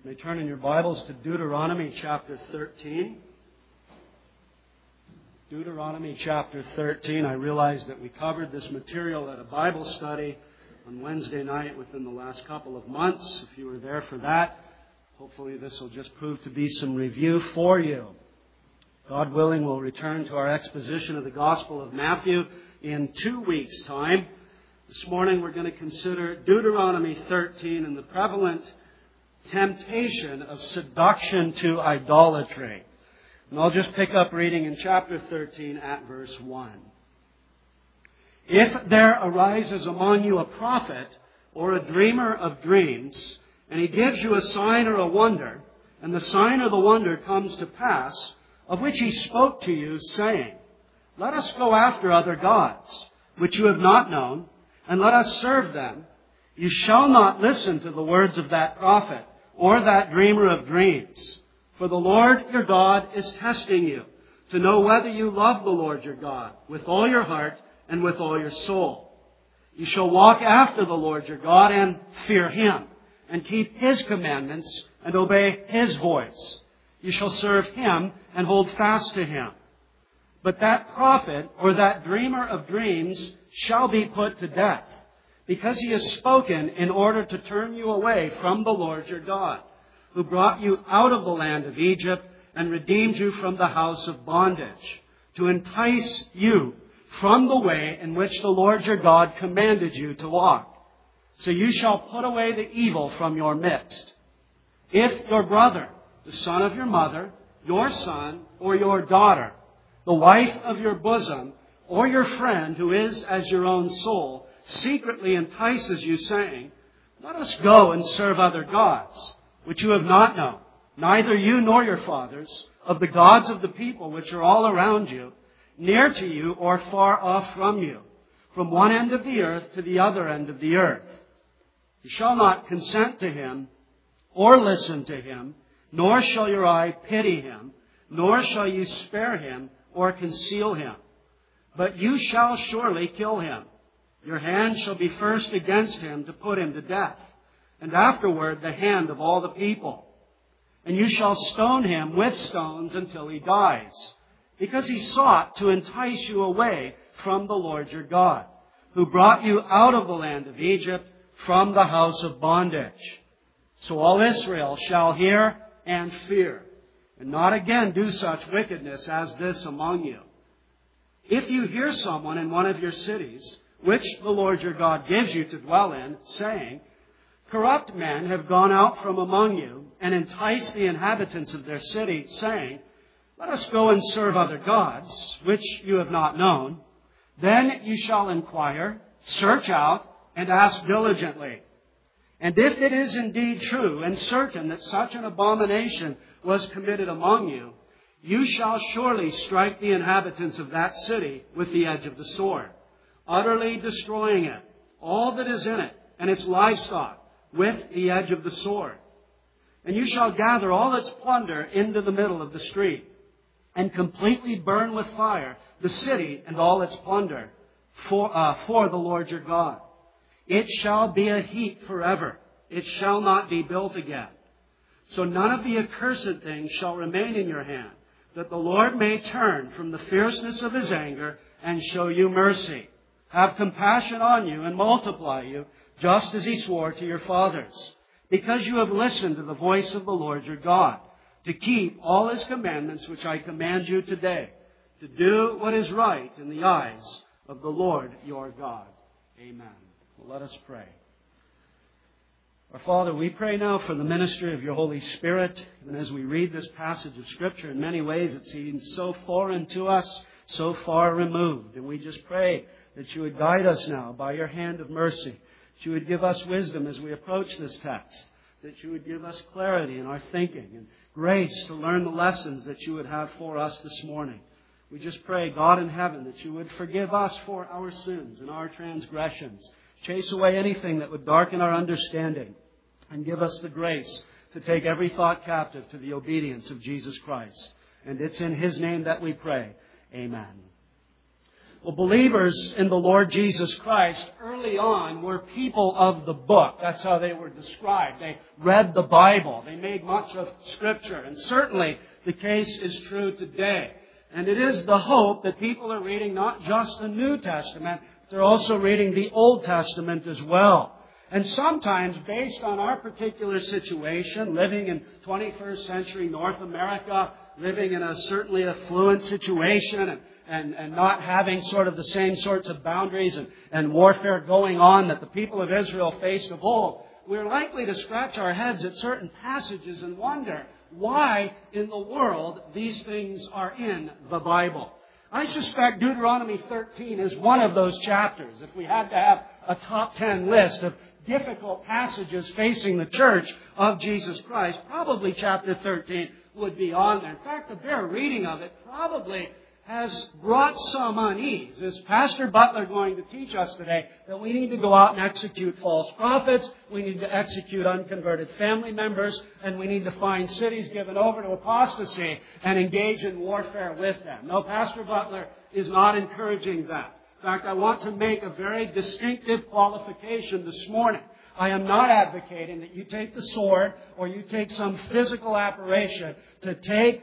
You may turn in your Bibles to Deuteronomy chapter 13. Deuteronomy chapter 13. I realize that we covered this material at a Bible study on Wednesday night within the last couple of months. If you were there for that, hopefully this will just prove to be some review for you. God willing, we'll return to our exposition of the Gospel of Matthew in 2 weeks' time. This morning we're going to consider Deuteronomy 13 and the prevalent temptation of seduction to idolatry. And I'll just pick up reading in chapter 13 at verse 1. If there arises among you a prophet or a dreamer of dreams, and he gives you a sign or a wonder, and the sign or the wonder comes to pass, of which he spoke to you, saying, Let us go after other gods, which you have not known, and let us serve them, you shall not listen to the words of that prophet or that dreamer of dreams. For the Lord your God is testing you to know whether you love the Lord your God with all your heart and with all your soul. You shall walk after the Lord your God and fear Him and keep His commandments and obey His voice. You shall serve Him and hold fast to Him. But that prophet or that dreamer of dreams shall be put to death, because he has spoken in order to turn you away from the Lord your God, who brought you out of the land of Egypt and redeemed you from the house of bondage, to entice you from the way in which the Lord your God commanded you to walk. So you shall put away the evil from your midst. If your brother, the son of your mother, your son, or your daughter, the wife of your bosom, or your friend who is as your own soul, secretly entices you, saying, Let us go and serve other gods, which you have not known, neither you nor your fathers, of the gods of the people which are all around you, near to you or far off from you, from one end of the earth to the other end of the earth. You shall not consent to him or listen to him, nor shall your eye pity him, nor shall you spare him or conceal him. But you shall surely kill him. Your hand shall be first against him to put him to death, and afterward the hand of all the people. And you shall stone him with stones until he dies, because he sought to entice you away from the Lord your God, who brought you out of the land of Egypt from the house of bondage. So all Israel shall hear and fear, and not again do such wickedness as this among you. If you hear someone in one of your cities, which the Lord your God gives you to dwell in, saying, Corrupt men have gone out from among you and enticed the inhabitants of their city, saying, Let us go and serve other gods, which you have not known. Then you shall inquire, search out, and ask diligently. And if it is indeed true and certain that such an abomination was committed among you, you shall surely strike the inhabitants of that city with the edge of the sword, utterly destroying it, all that is in it, and its livestock, with the edge of the sword. And you shall gather all its plunder into the middle of the street, and completely burn with fire the city and all its plunder for the Lord your God. It shall be a heap forever. It shall not be built again. So none of the accursed things shall remain in your hand, that the Lord may turn from the fierceness of His anger and show you mercy, have compassion on you and multiply you, just as He swore to your fathers, because you have listened to the voice of the Lord your God, to keep all His commandments which I command you today, to do what is right in the eyes of the Lord your God. Amen. Well, let us pray. Our Father, we pray now for the ministry of your Holy Spirit. And as we read this passage of Scripture, in many ways it seems so foreign to us, so far removed. And we just pray that you would guide us now by your hand of mercy, that you would give us wisdom as we approach this text, that you would give us clarity in our thinking and grace to learn the lessons that you would have for us this morning. We just pray, God in heaven, that you would forgive us for our sins and our transgressions. Chase away anything that would darken our understanding, and give us the grace to take every thought captive to the obedience of Jesus Christ. And it's in His name that we pray. Amen. Well, believers in the Lord Jesus Christ early on were people of the book. That's how they were described. They read the Bible. They made much of Scripture. And certainly the case is true today. And it is the hope that people are reading not just the New Testament, they're also reading the Old Testament as well. And sometimes, based on our particular situation, living in 21st century North America, living in a certainly affluent situation and not having sort of the same sorts of boundaries and warfare going on that the people of Israel faced of old, we're likely to scratch our heads at certain passages and wonder why in the world these things are in the Bible. I suspect Deuteronomy 13 is one of those chapters. If we had to have a top 10 list of difficult passages facing the church of Jesus Christ, probably chapter 13 would be on there. In fact, the bare reading of it probably has brought some unease. Is Pastor Butler going to teach us today that we need to go out and execute false prophets, we need to execute unconverted family members, and we need to find cities given over to apostasy and engage in warfare with them? No, Pastor Butler is not encouraging that. In fact, I want to make a very distinctive qualification this morning. I am not advocating that you take the sword or you take some physical apparition to take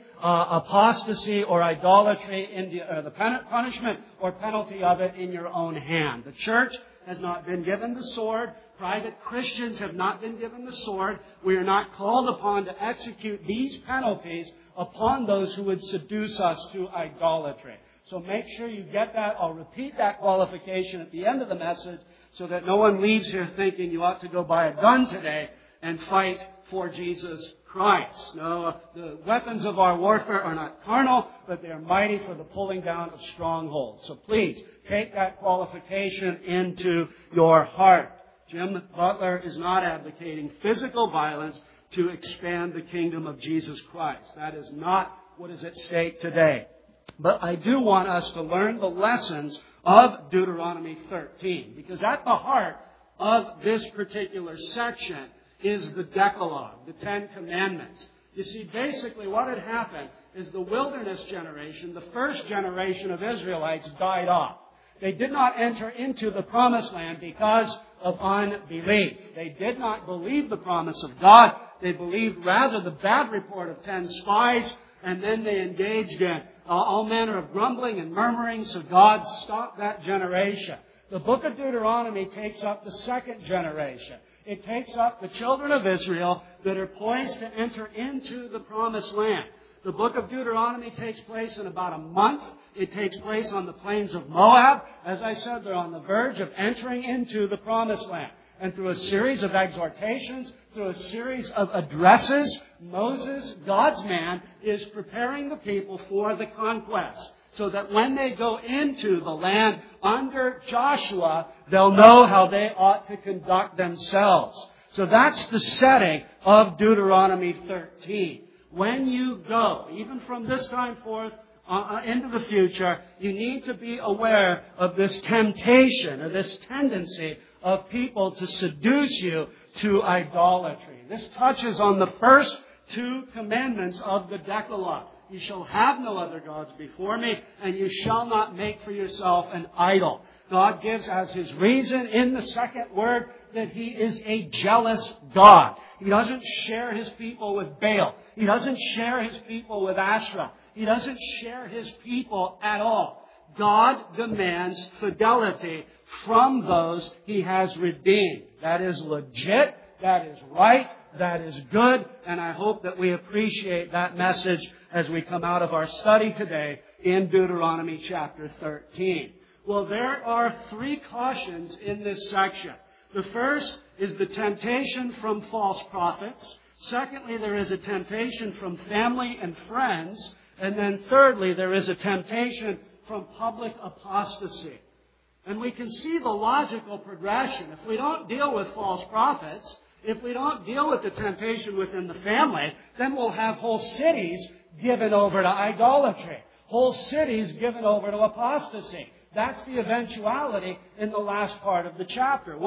apostasy or idolatry, the punishment or penalty of it in your own hand. The church has not been given the sword. Private Christians have not been given the sword. We are not called upon to execute these penalties upon those who would seduce us to idolatry. So make sure you get that. I'll repeat that qualification at the end of the message so that no one leaves here thinking you ought to go buy a gun today and fight for Jesus Christ. No, the weapons of our warfare are not carnal, but they are mighty for the pulling down of strongholds. So please, take that qualification into your heart. Jim Butler is not advocating physical violence to expand the kingdom of Jesus Christ. That is not what is at stake today. But I do want us to learn the lessons of Deuteronomy 13, because at the heart of this particular section is the Decalogue, the Ten Commandments. You see, basically what had happened is the wilderness generation, the first generation of Israelites, died off. They did not enter into the promised land because of unbelief. They did not believe the promise of God. They believed rather the bad report of 10 spies, and then they engaged in all manner of grumbling and murmuring, so God stopped that generation. The book of Deuteronomy takes up the second generation. It takes up the children of Israel that are poised to enter into the promised land. The book of Deuteronomy takes place in about a month. It takes place on the plains of Moab. As I said, they're on the verge of entering into the promised land. And through a series of exhortations, through a series of addresses, Moses, God's man, is preparing the people for the conquest, so that when they go into the land under Joshua, they'll know how they ought to conduct themselves. So that's the setting of Deuteronomy 13. When you go, even from this time forth into the future, you need to be aware of this temptation or this tendency of people to seduce you to idolatry. This touches on the first two commandments of the Decalogue. You shall have no other gods before me, and you shall not make for yourself an idol. God gives as His reason in the second word that He is a jealous God. He doesn't share His people with Baal. He doesn't share His people with Asherah. He doesn't share His people at all. God demands fidelity from those He has redeemed. That is legit. That is right. That is good. And I hope that we appreciate that message as we come out of our study today in Deuteronomy chapter 13. Well, there are three cautions in this section. The first is the temptation from false prophets. Secondly, there is a temptation from family and friends. And then thirdly, there is a temptation from public apostasy. And we can see the logical progression. If we don't deal with false prophets, if we don't deal with the temptation within the family, then we'll have whole cities given over to idolatry. Whole cities given over to apostasy. That's the eventuality in the last part of the chapter. What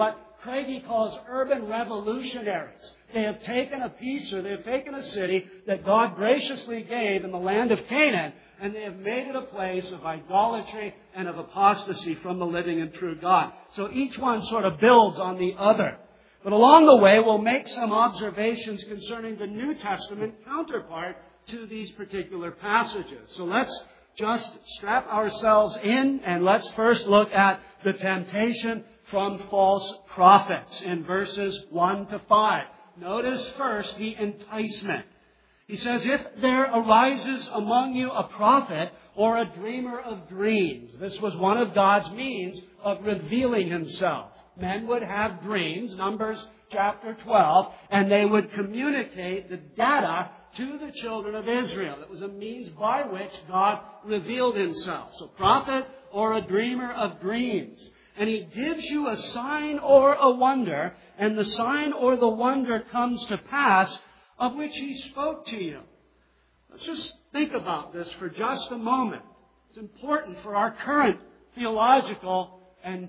Craigie calls urban revolutionaries. They have taken a piece, or they have taken a city that God graciously gave in the land of Canaan, and they have made it a place of idolatry and of apostasy from the living and true God. So each one sort of builds on the other. But along the way, we'll make some observations concerning the New Testament counterpart to these particular passages. So let's just strap ourselves in, and let's first look at the temptation from false prophets in verses 1 to 5. Notice first the enticement. He says, if there arises among you a prophet or a dreamer of dreams. This was one of God's means of revealing Himself. Men would have dreams, Numbers chapter 12, and they would communicate the data to the children of Israel. It was a means by which God revealed Himself. So prophet or a dreamer of dreams. And he gives you a sign or a wonder, and the sign or the wonder comes to pass of which he spoke to you. Let's just think about this for just a moment. It's important for our current theological and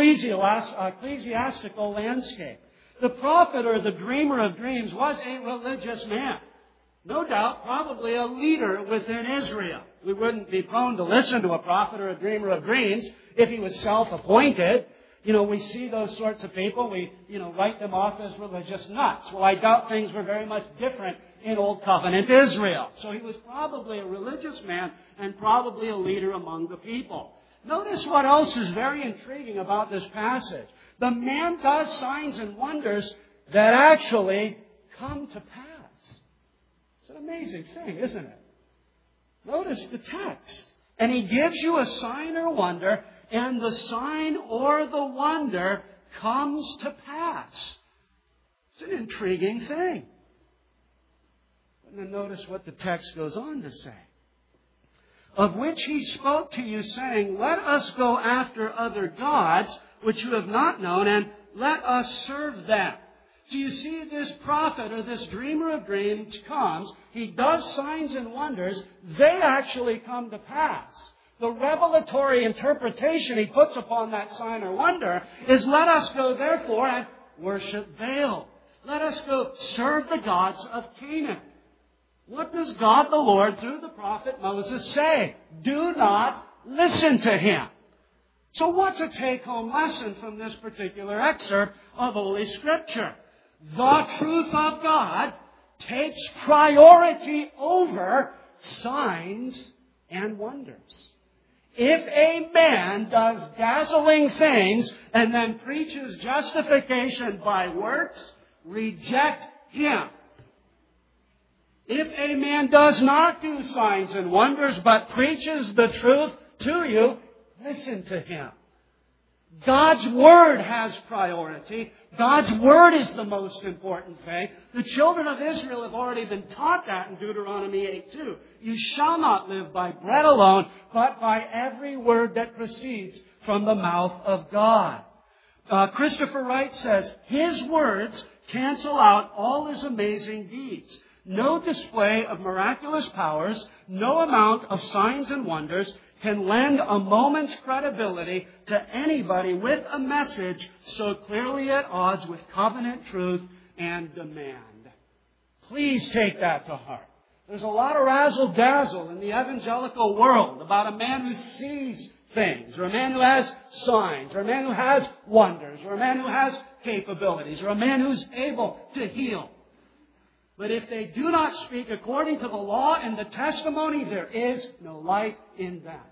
ecclesiastical landscape. The prophet or the dreamer of dreams was a religious man. No doubt, probably a leader within Israel. We wouldn't be prone to listen to a prophet or a dreamer of dreams if he was self-appointed. We see those sorts of people. We, write them off as religious nuts. Well, I doubt things were very much different in Old Covenant Israel. So he was probably a religious man and probably a leader among the people. Notice what else is very intriguing about this passage. The man does signs and wonders that actually come to pass. It's an amazing thing, isn't it? Notice the text. And he gives you a sign or wonder, and the sign or the wonder comes to pass. It's an intriguing thing. And then notice what the text goes on to say. Of which he spoke to you, saying, let us go after other gods, which you have not known, and let us serve them. So you see, this prophet or this dreamer of dreams comes. He does signs and wonders. They actually come to pass. The revelatory interpretation he puts upon that sign or wonder is, let us go therefore and worship Baal. Let us go serve the gods of Canaan. What does God the Lord through the prophet Moses say? Do not listen to him. So what's a take-home lesson from this particular excerpt of Holy Scripture? The truth of God takes priority over signs and wonders. If a man does dazzling things and then preaches justification by works, reject him. If a man does not do signs and wonders but preaches the truth to you, listen to him. God's Word has priority. God's Word is the most important thing. The children of Israel have already been taught that in Deuteronomy 8:2. You shall not live by bread alone, but by every word that proceeds from the mouth of God. Christopher Wright says, His words cancel out all His amazing deeds. No display of miraculous powers, no amount of signs and wonders can lend a moment's credibility to anybody with a message so clearly at odds with covenant truth and demand. Please take that to heart. There's a lot of razzle-dazzle in the evangelical world about a man who sees things, or a man who has signs, or a man who has wonders, or a man who has capabilities, or a man who's able to heal. But if they do not speak according to the law and the testimony, there is no light in them.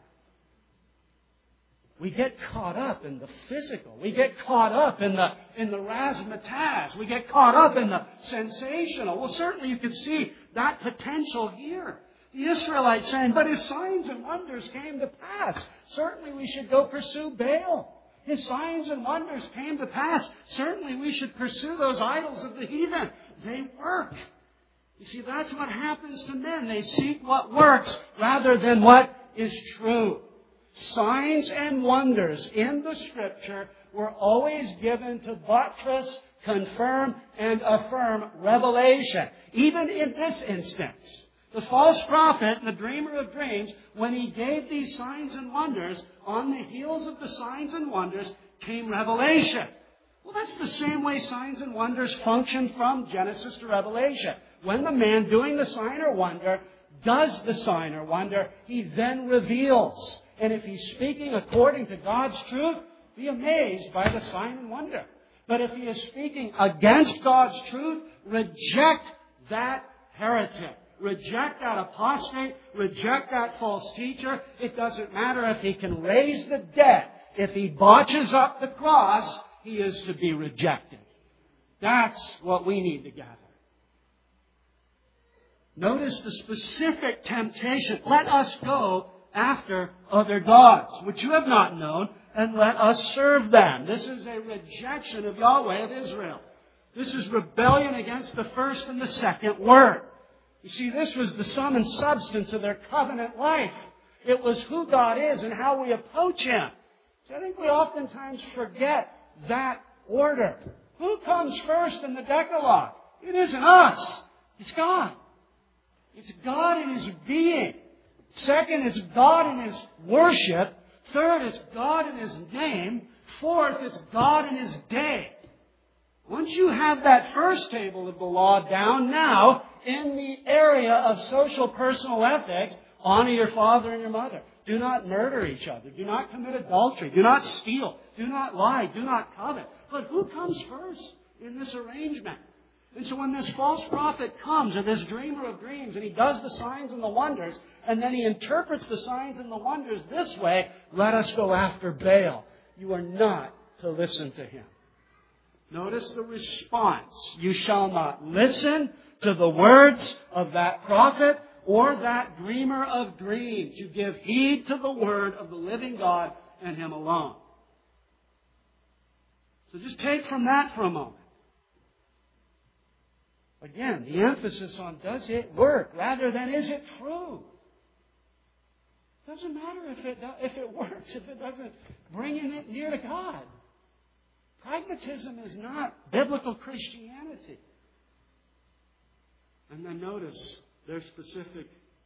We get caught up in the physical. We get caught up in the razzmatazz. We get caught up in the sensational. Well, certainly you can see that potential here. The Israelites saying, but His signs and wonders came to pass. Certainly we should go pursue Baal. His signs and wonders came to pass. Certainly we should pursue those idols of the heathen. They work. You see, that's what happens to men. They seek what works rather than what is true. Signs and wonders in the Scripture were always given to buttress, confirm, and affirm revelation. Even in this instance, the false prophet and the dreamer of dreams, when he gave these signs and wonders, on the heels of the signs and wonders came revelation. Well, that's the same way signs and wonders function from Genesis to Revelation. When the man doing the sign or wonder does the sign or wonder, he then reveals. And if he's speaking according to God's truth, be amazed by the sign and wonder. But if he is speaking against God's truth, reject that heretic. Reject that apostate. Reject that false teacher. It doesn't matter if he can raise the dead. If he botches up the cross, he is to be rejected. That's what we need to gather. Notice the specific temptation. Let us go after other gods, which you have not known, and let us serve them. This is a rejection of Yahweh of Israel. This is rebellion against the first and the second word. You see, this was the sum and substance of their covenant life. It was who God is and how we approach Him. So I think we oftentimes forget that order. Who comes first in the Decalogue? It isn't us. It's God. It's God in His being. Second, it's God in His worship. Third, it's God in His name. Fourth, it's God in His day. Once you have that first table of the law down, now, in the area of social personal ethics, honor your father and your mother. Do not murder each other. Do not commit adultery. Do not steal. Do not lie. Do not covet. But who comes first in this arrangement? And so when this false prophet comes, or this dreamer of dreams, and he does the signs and the wonders, and then he interprets the signs and the wonders this way, let us go after Baal. You are not to listen to him. Notice the response. You shall not listen to the words of that prophet or that dreamer of dreams. You give heed to the word of the living God and Him alone. So just take from that for a moment. Again, the emphasis on does it work rather than is it true. It doesn't matter if it works, if it doesn't bring it near to God. Pragmatism is not biblical Christianity. And then notice their specific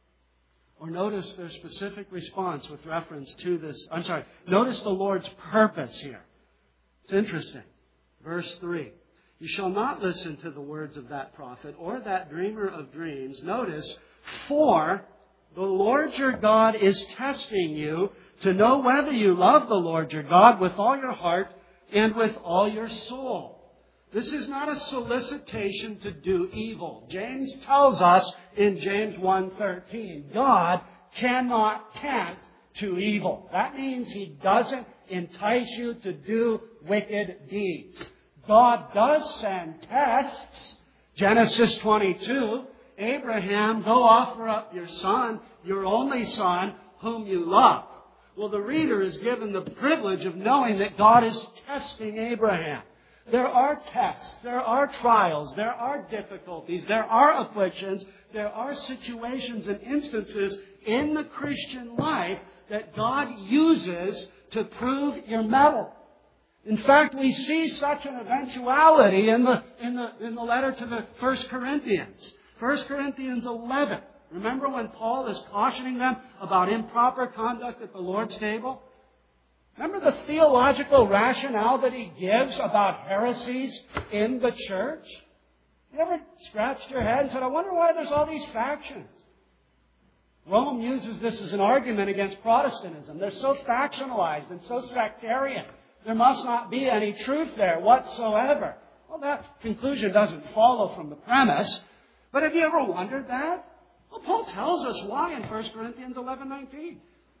response with reference to this. Notice the Lord's purpose here. It's interesting. Verse 3. You shall not listen to the words of that prophet or that dreamer of dreams. Notice, for the Lord your God is testing you to know whether you love the Lord your God with all your heart and with all your soul. This is not a solicitation to do evil. James tells us in James 1:13, God cannot tempt to evil. That means He doesn't entice you to do wicked deeds. God does send tests. Genesis 22, Abraham, go offer up your son, your only son, whom you love. Well, the reader is given the privilege of knowing that God is testing Abraham. There are tests, there are trials, there are difficulties, there are afflictions, there are situations and instances in the Christian life that God uses to prove your mettle. In fact, we see such an eventuality in the letter to the 1 Corinthians. 1 Corinthians 11. Remember when Paul is cautioning them about improper conduct at the Lord's table? Remember the theological rationale that he gives about heresies in the church? You ever scratched your head and said, I wonder why there's all these factions? Rome uses this as an argument against Protestantism. They're so factionalized and so sectarian. There must not be any truth there whatsoever. Well, that conclusion doesn't follow from the premise. But have you ever wondered that? Well, Paul tells us why in 1 Corinthians 11:19.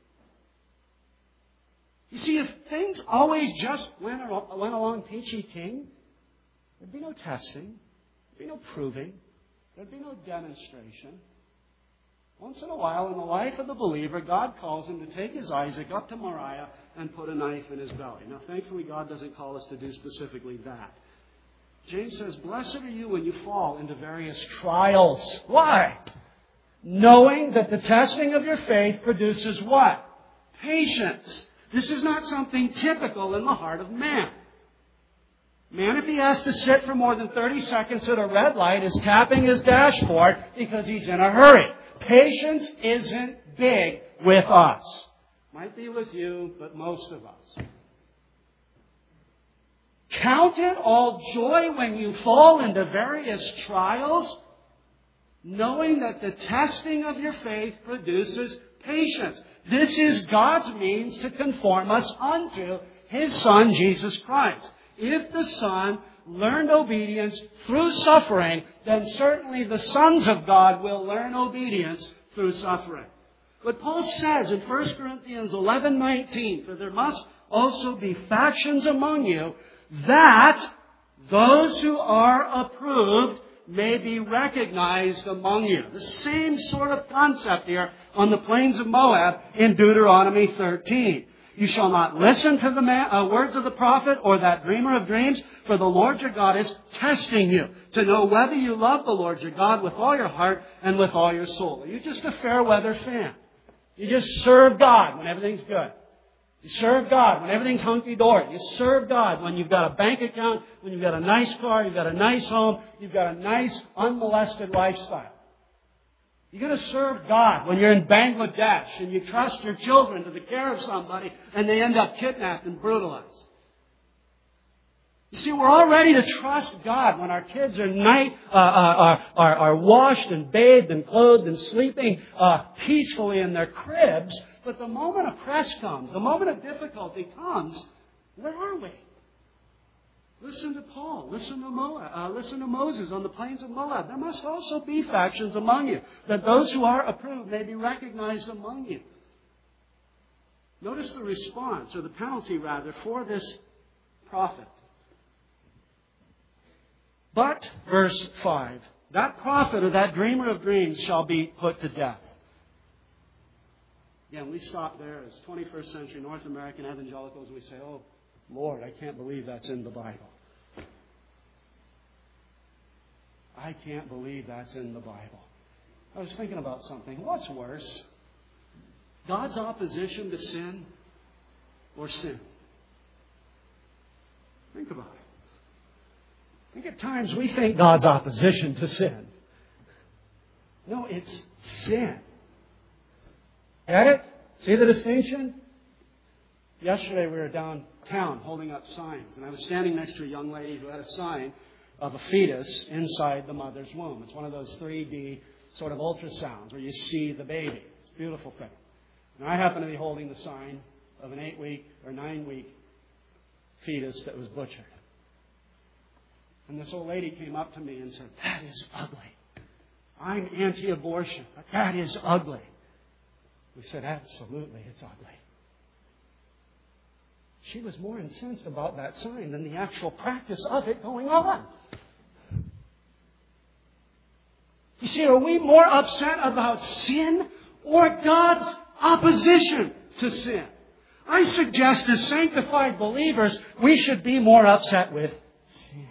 You see, if things always just went along peachy keen, there'd be no testing, there'd be no proving, there'd be no demonstration. Once in a while, in the life of the believer, God calls him to take his Isaac up to Moriah and put a knife in his belly. Now, thankfully, God doesn't call us to do specifically that. James says, blessed are you when you fall into various trials. Why? Knowing that the testing of your faith produces what? Patience. This is not something typical in the heart of man. Man, if he has to sit for more than 30 seconds at a red light, is tapping his dashboard because he's in a hurry. Patience isn't big with us. Might be with you, but most of us. Count it all joy when you fall into various trials, knowing that the testing of your faith produces patience. This is God's means to conform us unto His Son, Jesus Christ. If the Son learned obedience through suffering, then certainly the sons of God will learn obedience through suffering. But Paul says in 1 Corinthians 11:19, for there must also be factions among you, that those who are approved may be recognized among you. The same sort of concept here on the plains of Moab in Deuteronomy 13. You shall not listen to the words of the prophet or that dreamer of dreams, for the Lord your God is testing you to know whether you love the Lord your God with all your heart and with all your soul. Are you just a fair weather fan? You just serve God when everything's good. You serve God when everything's hunky-dory. You serve God when you've got a bank account, when you've got a nice car, you've got a nice home, you've got a nice unmolested lifestyle. You're going to serve God when you're in Bangladesh and you trust your children to the care of somebody and they end up kidnapped and brutalized. You see, we're all ready to trust God when our kids are washed and bathed and clothed and sleeping peacefully in their cribs. But the moment of press comes, the moment of difficulty comes, where are we? Listen to Paul. Listen to Moses on the plains of Moab. There must also be factions among you, that those who are approved may be recognized among you. Notice the response, or the penalty rather, for this prophet. But, verse 5, that prophet or that dreamer of dreams shall be put to death. Again, we stop there as 21st century North American evangelicals. We say, oh, Lord, I can't believe that's in the Bible. I can't believe that's in the Bible. I was thinking about something. What's worse? God's opposition to sin or sin? Think about it. I think at times we think God's opposition to sin. No, it's sin. Get it? See the distinction? Yesterday we were downtown holding up signs, and I was standing next to a young lady who had a sign of a fetus inside the mother's womb. It's one of those 3D sort of ultrasounds where you see the baby. It's a beautiful thing. And I happen to be holding the sign of an 8-week or 9-week fetus that was butchered. And this old lady came up to me and said, that is ugly. I'm anti-abortion, but that is ugly. We said, absolutely, it's ugly. She was more incensed about that sign than the actual practice of it going on. You see, are we more upset about sin or God's opposition to sin? I suggest as sanctified believers, we should be more upset with sin.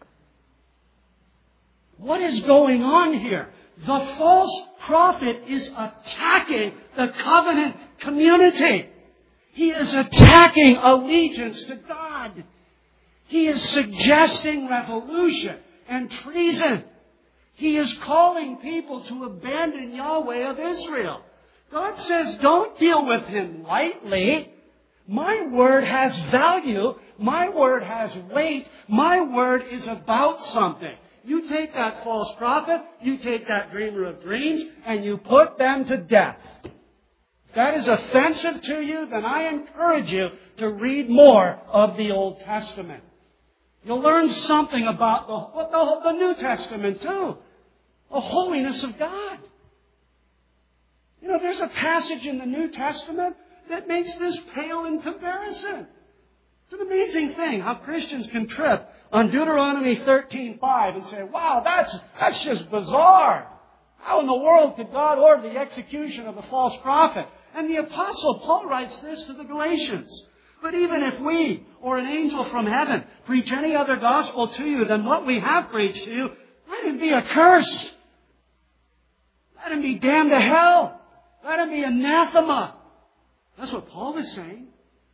What is going on here? The false prophet is attacking the covenant community. He is attacking allegiance to God. He is suggesting revolution and treason. He is calling people to abandon Yahweh of Israel. God says, don't deal with him lightly. My word has value. My word has weight. My word is about something. You take that false prophet, you take that dreamer of dreams, and you put them to death. If that is offensive to you, then I encourage you to read more of the Old Testament. You'll learn something about the New Testament too. The holiness of God. You know, there's a passage in the New Testament that makes this pale in comparison. It's an amazing thing how Christians can trip on Deuteronomy 13:5 and say, wow, that's just bizarre. How in the world could God order the execution of a false prophet? And the Apostle Paul writes this to the Galatians. But even if we, or an angel from heaven, preach any other gospel to you than what we have preached to you, let him be accursed. Let him be damned to hell. Let him be anathema. That's what Paul is saying.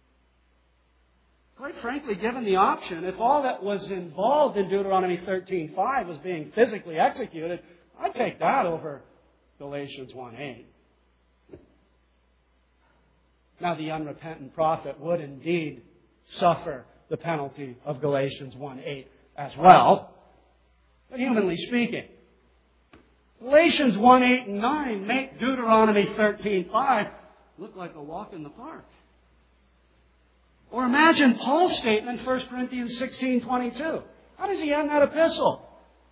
Quite frankly, given the option, if all that was involved in Deuteronomy 13:5 was being physically executed, I'd take that over Galatians 1:8. Now, the unrepentant prophet would indeed suffer the penalty of Galatians 1:8 as well, but humanly speaking. Galatians 1:8 and 9 make Deuteronomy 13:5 look like a walk in the park. Or imagine Paul's statement, 1 Corinthians 16:22. How does he end that epistle?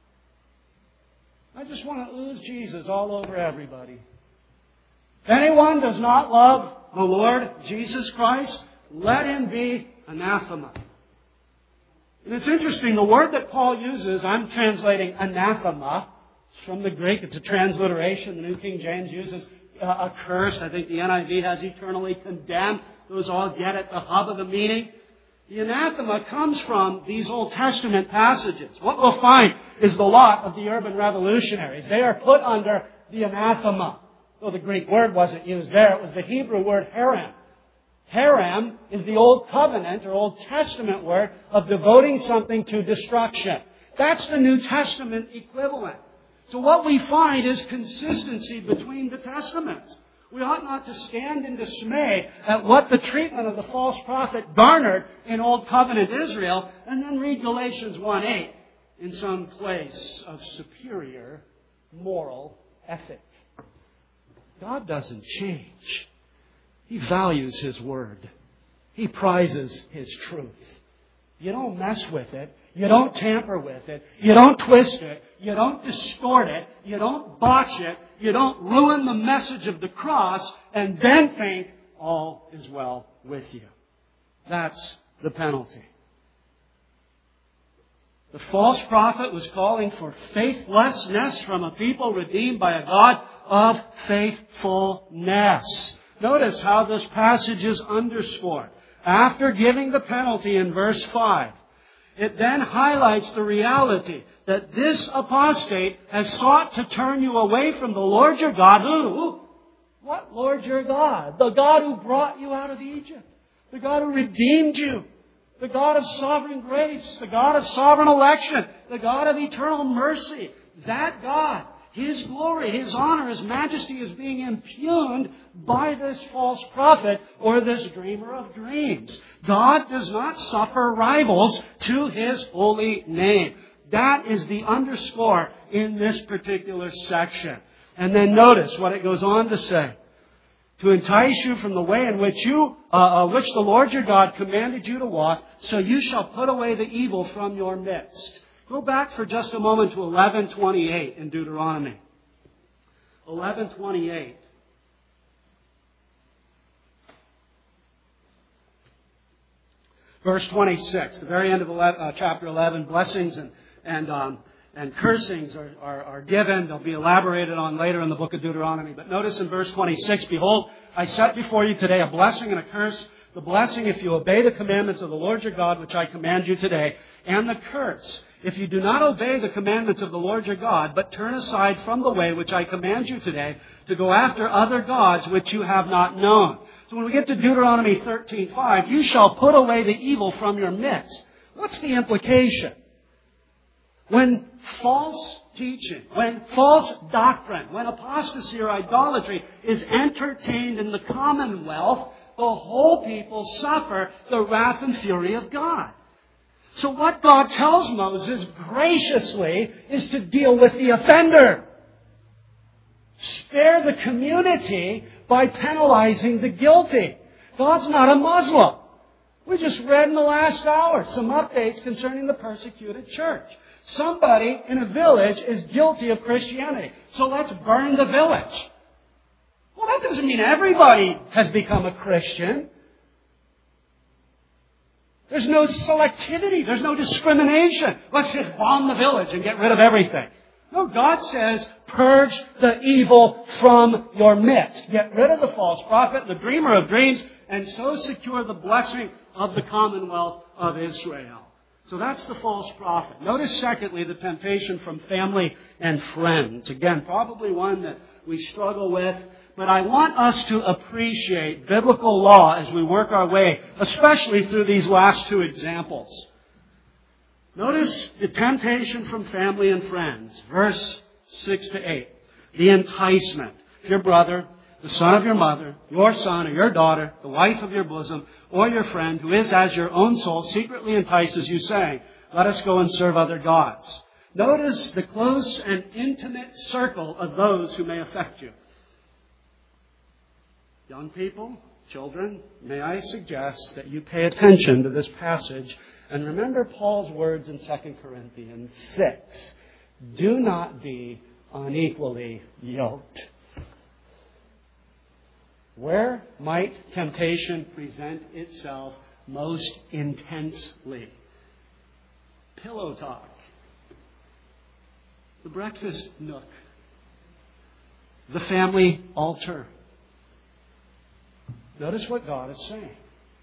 I just want to ooze Jesus all over everybody. If anyone does not love the Lord Jesus Christ, let him be anathema. And it's interesting, the word that Paul uses, I'm translating anathema. It's from the Greek. It's a transliteration. The New King James uses accursed. I think the NIV has eternally condemned. Those all get at the hub of the meaning. The anathema comes from these Old Testament passages. What we'll find is the lot of the urban revolutionaries. They are put under the anathema. Though the Greek word wasn't used there, it was the Hebrew word herem. Herem is the Old Covenant or Old Testament word of devoting something to destruction. That's the New Testament equivalent. So what we find is consistency between the Testaments. We ought not to stand in dismay at what the treatment of the false prophet garnered in Old Covenant Israel and then read Galatians 1:8 in some place of superior moral ethic. God doesn't change. He values His Word. He prizes His truth. You don't mess with it. You don't tamper with it. You don't twist it. You don't distort it. You don't botch it. You don't ruin the message of the cross and then think all is well with you. That's the penalty. The false prophet was calling for faithlessness from a people redeemed by a God of faithfulness. Notice how this passage is underscored. After giving the penalty in verse 5, it then highlights the reality that this apostate has sought to turn you away from the Lord your God. Who? What Lord your God? The God who brought you out of Egypt. The God who redeemed you. The God of sovereign grace. The God of sovereign election. The God of eternal mercy. That God, His glory, His honor, His majesty is being impugned by this false prophet or this dreamer of dreams. God does not suffer rivals to His holy name. That is the underscore in this particular section. And then notice what it goes on to say. To entice you from the way in which which the Lord your God commanded you to walk, so you shall put away the evil from your midst. Go back for just a moment to 11:28 in Deuteronomy. 11:28. Verse 26, the very end of chapter 11, blessings and cursings are given. They'll be elaborated on later in the book of Deuteronomy. But notice in verse 26, behold, I set before you today a blessing and a curse. The blessing if you obey the commandments of the Lord your God, which I command you today, and the curse if you do not obey the commandments of the Lord your God, but turn aside from the way which I command you today to go after other gods which you have not known. So when we get to Deuteronomy 13:5, you shall put away the evil from your midst. What's the implication? When false teaching, when false doctrine, when apostasy or idolatry is entertained in the commonwealth, the whole people suffer the wrath and fury of God. So what God tells Moses graciously is to deal with the offender. Spare the community by penalizing the guilty. God's not a Muslim. We just read in the last hour some updates concerning the persecuted church. Somebody in a village is guilty of Christianity. So let's burn the village. Well, that doesn't mean everybody has become a Christian. There's no selectivity. There's no discrimination. Let's just bomb the village and get rid of everything. No, God says, purge the evil from your midst. Get rid of the false prophet, the dreamer of dreams, and so secure the blessing of the commonwealth of Israel. So that's the false prophet. Notice, secondly, the temptation from family and friends. Again, probably one that we struggle with. But I want us to appreciate biblical law as we work our way, especially through these last two examples. Notice the temptation from family and friends. Verse 6 to 8. The enticement. If your brother the son of your mother, your son or your daughter, the wife of your bosom, or your friend, who is as your own soul, secretly entices you, saying, let us go and serve other gods. Notice the close and intimate circle of those who may affect you. Young people, children, may I suggest that you pay attention to this passage and remember Paul's words in 2 Corinthians 6. Do not be unequally yoked. Where might temptation present itself most intensely? Pillow talk. The breakfast nook. The family altar. Notice what God is saying.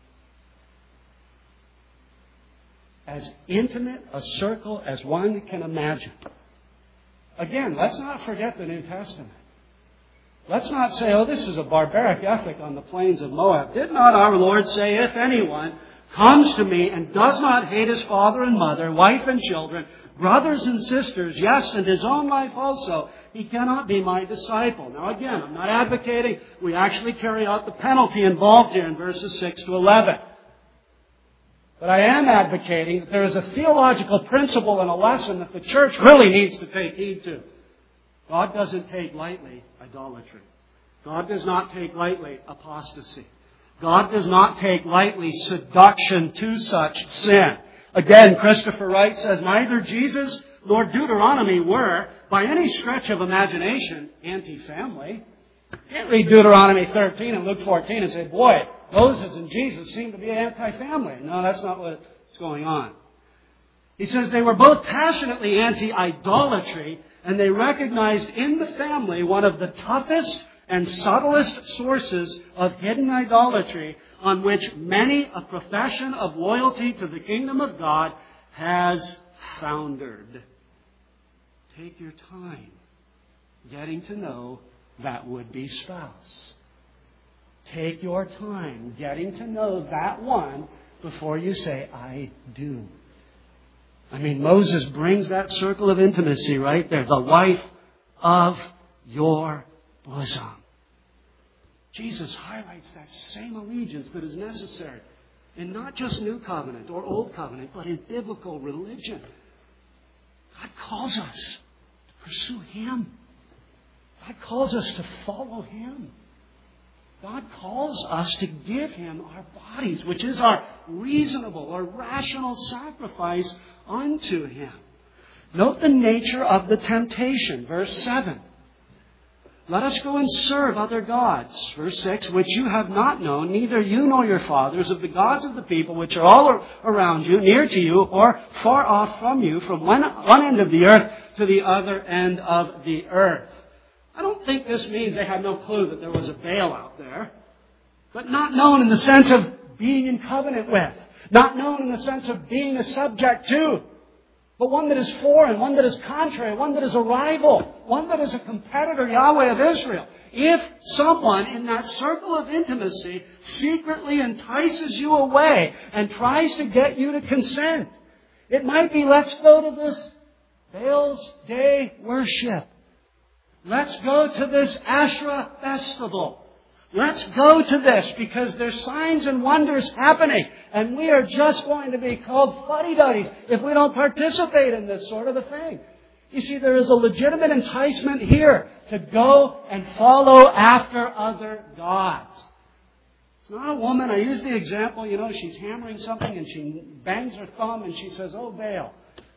As intimate a circle as one can imagine. Again, let's not forget the New Testament. Let's not say, oh, this is a barbaric ethic on the plains of Moab. Did not our Lord say, if anyone comes to me and does not hate his father and mother, wife and children, brothers and sisters, yes, and his own life also, he cannot be my disciple. Now again, I'm not advocating we actually carry out the penalty involved here in verses 6 to 11. But I am advocating that there is a theological principle and a lesson that the church really needs to take heed to. God doesn't take lightly idolatry. God does not take lightly apostasy. God does not take lightly seduction to such sin. Again, Christopher Wright says, neither Jesus nor Deuteronomy were, by any stretch of imagination, anti-family. You can't read Deuteronomy 13 and Luke 14 and say, boy, Moses and Jesus seem to be anti-family. No, that's not what's going on. He says they were both passionately anti-idolatry, and they recognized in the family one of the toughest and subtlest sources of hidden idolatry on which many a profession of loyalty to the kingdom of God has foundered. Take your time getting to know that would-be spouse. Take your time getting to know that one before you say, I do. I mean, Moses brings that circle of intimacy right there. The wife of your bosom. Jesus highlights that same allegiance that is necessary in not just New Covenant or Old Covenant, but in biblical religion. God calls us to pursue Him. God calls us to follow Him. God calls us to give Him our bodies, which is our reasonable or rational sacrifice unto Him. Note the nature of the temptation. Verse 7. Let us go and serve other gods. Verse 6, which you have not known, neither you nor your fathers, of the gods of the people which are all around you, near to you, or far off from you, from one end of the earth to the other end of the earth. I don't think this means they had no clue that there was a Baal out there, but not known in the sense of being in covenant with, not known in the sense of being a subject to, but one that is foreign, one that is contrary, one that is a rival, one that is a competitor, Yahweh of Israel. If someone in that circle of intimacy secretly entices you away and tries to get you to consent, it might be, let's go to this Baal's Day worship. Let's go to this Asherah festival. Let's go to this because there's signs and wonders happening. And we are just going to be called fuddy-duddies if we don't participate in this sort of a thing. You see, there is a legitimate enticement here to go and follow after other gods. It's not a woman. I use the example, she's hammering something and she bangs her thumb and she says, oh, Baal.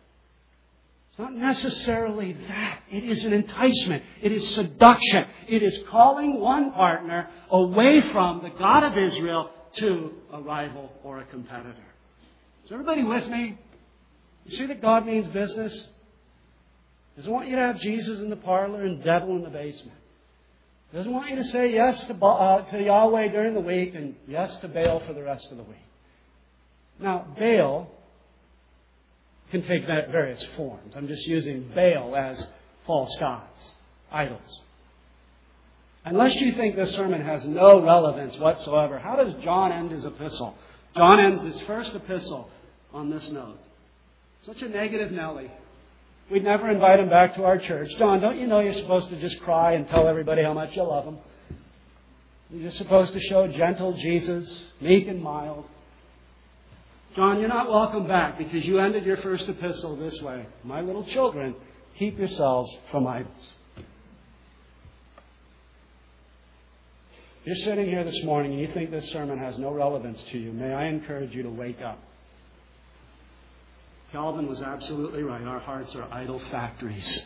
It's not necessarily that. It is an enticement. It is seduction. It is calling one partner away from the God of Israel to a rival or a competitor. Is everybody with me? You see that God means business? He doesn't want you to have Jesus in the parlor and devil in the basement. He doesn't want you to say yes to Yahweh during the week and yes to Baal for the rest of the week. Now, Baal can take various forms. I'm just using Baal as false gods, idols. Unless you think this sermon has no relevance whatsoever, how does John end his epistle? John ends his first epistle on this note. Such a negative Nelly. We'd never invite him back to our church. John, don't you know you're supposed to just cry and tell everybody how much you love them? You're just supposed to show gentle Jesus, meek and mild. John, you're not welcome back because you ended your first epistle this way. My little children, keep yourselves from idols. If you're sitting here this morning and you think this sermon has no relevance to you, may I encourage you to wake up. Calvin was absolutely right. Our hearts are idol factories.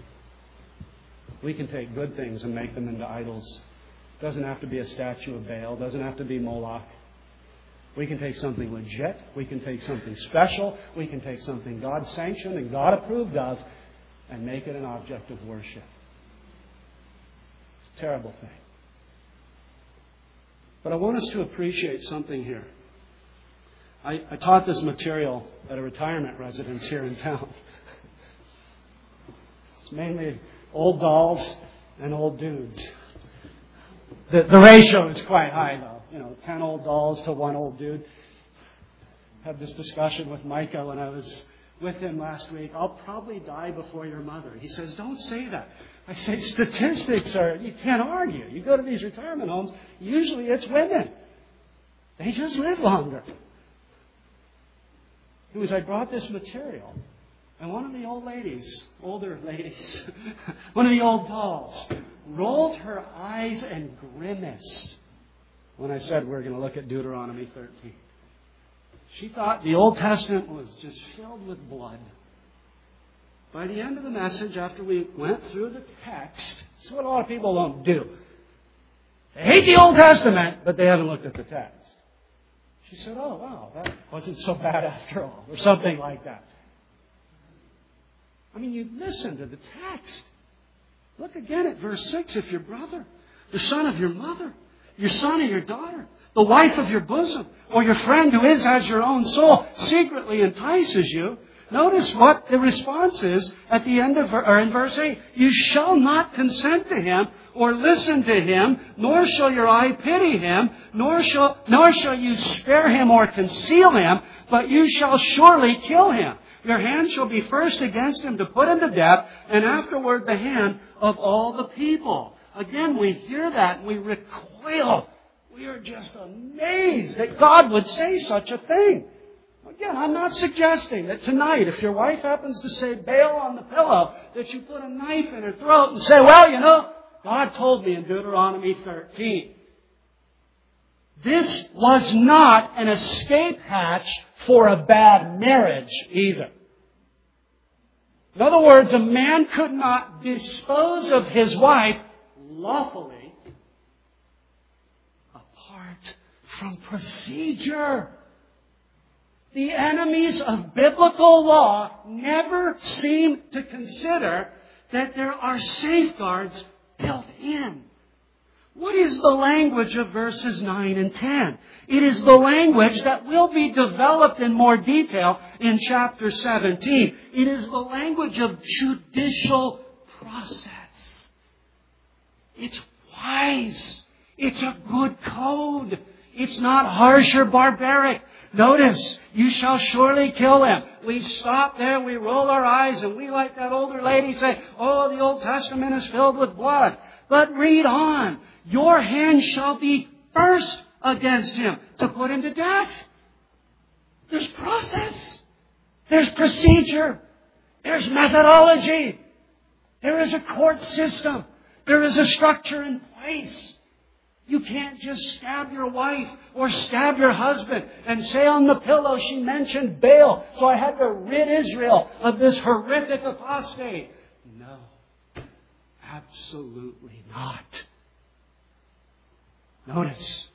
We can take good things and make them into idols. It doesn't have to be a statue of Baal. It doesn't have to be Moloch. We can take something legit. We can take something special. We can take something God sanctioned and God approved of and make it an object of worship. It's a terrible thing. But I want us to appreciate something here. I taught this material at a retirement residence here in town. It's mainly old dolls and old dudes. The ratio is quite high, though. 10 old dolls to 1 old dude. I had this discussion with Micah when I was with him last week. I'll probably die before your mother. He says, don't say that. I say, statistics are, you can't argue. You go to these retirement homes, usually it's women. They just live longer. It was, I brought this material, and one of the older ladies, one of the old dolls, rolled her eyes and grimaced when I said we're going to look at Deuteronomy 13. She thought the Old Testament was just filled with blood. By the end of the message, after we went through the text, this is what a lot of people don't do. They hate the Old Testament, but they haven't looked at the text. She said, oh, wow, that wasn't so bad after all, or something like that. I mean, you listen to the text. Look again at verse 6. If your brother, the son of your mother, your son or your daughter, the wife of your bosom, or your friend who is as your own soul, secretly entices you, notice what the response is at the end of, or in verse 8. You shall not consent to him or listen to him, nor shall your eye pity him, nor shall you spare him or conceal him, but you shall surely kill him. Your hand shall be first against him to put him to death, and afterward the hand of all the people. Again, we hear that and we recoil. We are just amazed that God would say such a thing. Again, I'm not suggesting that tonight, if your wife happens to say Baal on the pillow, that you put a knife in her throat and say, well, God told me in Deuteronomy 13. This was not an escape hatch for a bad marriage either. In other words, a man could not dispose of his wife lawfully apart from procedure. The enemies of biblical law never seem to consider that there are safeguards built in. What is the language of verses 9 and 10? It is the language that will be developed in more detail in chapter 17. It is the language of judicial process. It's wise. It's a good code. It's not harsh or barbaric. Notice, you shall surely kill him. We stop there, we roll our eyes, and we, like that older lady, say, oh, the Old Testament is filled with blood. But read on. Your hand shall be first against him to put him to death. There's process. There's procedure. There's methodology. There is a court system. There is a structure in place. You can't just stab your wife or stab your husband and say on the pillow she mentioned Baal, so I had to rid Israel of this horrific apostate. No, absolutely not. Notice.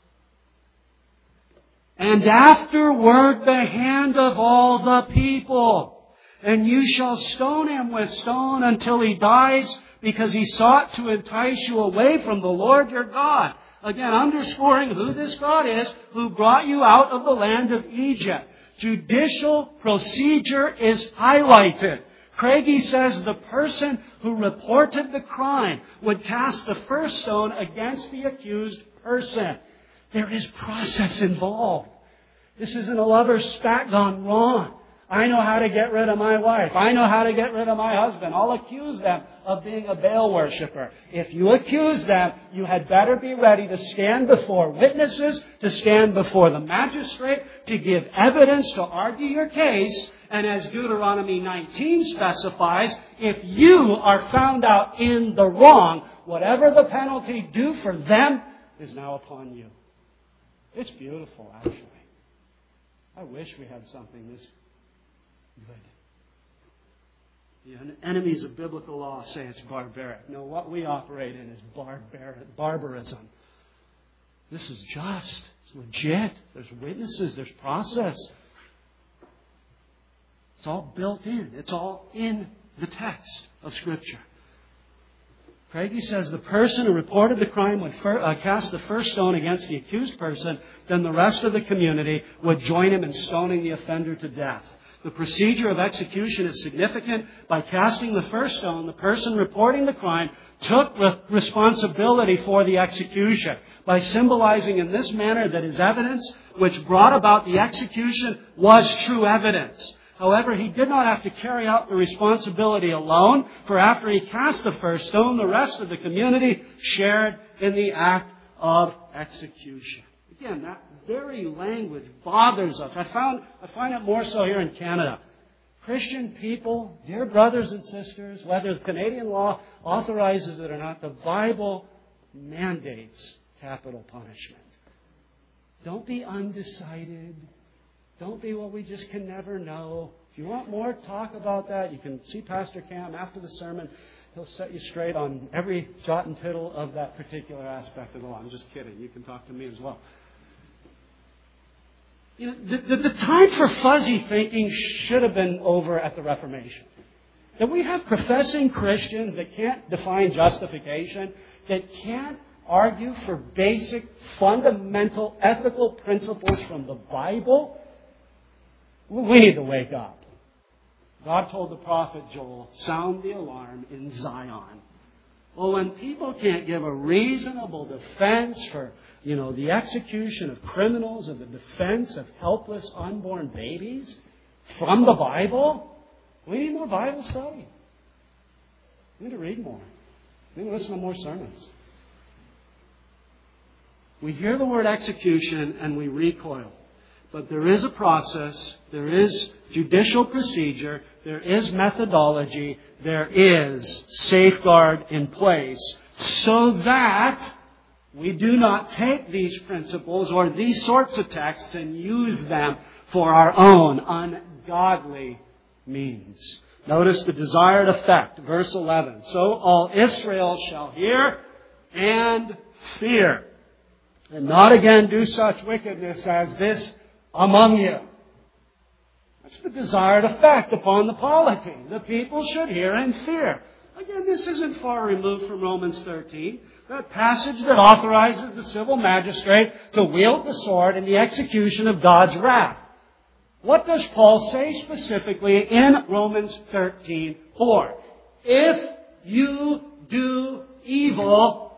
And afterward the hand of all the people, and you shall stone him with stone until he dies, because he sought to entice you away from the Lord your God. Again, underscoring who this God is who brought you out of the land of Egypt. Judicial procedure is highlighted. Craigie says the person who reported the crime would cast the first stone against the accused person. There is process involved. This isn't a lover's spat gone wrong. I know how to get rid of my wife. I know how to get rid of my husband. I'll accuse them of being a Baal worshiper. If you accuse them, you had better be ready to stand before witnesses, to stand before the magistrate, to give evidence, to argue your case. And as Deuteronomy 19 specifies, if you are found out in the wrong, whatever the penalty due for them is now upon you. It's beautiful, actually. I wish we had something this good. The enemies of biblical law say it's barbaric. No, what we operate in is barbarism. This is just. It's legit. There's witnesses. There's process. It's all built in. It's all in the text of Scripture. Craigie says the person who reported the crime would cast the first stone against the accused person, then the rest of the community would join him in stoning the offender to death. The procedure of execution is significant. By casting the first stone, the person reporting the crime took responsibility for the execution. By symbolizing in this manner that his evidence, which brought about the execution, was true evidence. However, he did not have to carry out the responsibility alone, for after he cast the first stone, the rest of the community shared in the act of execution. Again, that very language bothers us. I find it more so here in Canada. Christian people, dear brothers and sisters, whether Canadian law authorizes it or not, the Bible mandates capital punishment. Don't be undecided. Don't be, well, we just can never know. If you want more talk about that, you can see Pastor Cam after the sermon. He'll set you straight on every jot and tittle of that particular aspect of the law. I'm just kidding. You can talk to me as well. You know, the time for fuzzy thinking should have been over at the Reformation. That we have professing Christians that can't define justification, that can't argue for basic, fundamental, ethical principles from the Bible. We need to wake up. God told the prophet Joel, sound the alarm in Zion. Well, when people can't give a reasonable defense for, the execution of criminals and the defense of helpless unborn babies from the Bible, we need more Bible study. We need to read more. We need to listen to more sermons. We hear the word execution and we recoil. But there is a process, there is judicial procedure, there is methodology, there is safeguard in place so that we do not take these principles or these sorts of texts and use them for our own ungodly means. Notice the desired effect, verse 11. So all Israel shall hear and fear, and not again do such wickedness as this among you. That's the desired effect upon the polity. The people should hear and fear. Again, this isn't far removed from Romans 13, that passage that authorizes the civil magistrate to wield the sword in the execution of God's wrath. What does Paul say specifically in Romans 13:4? If you do evil,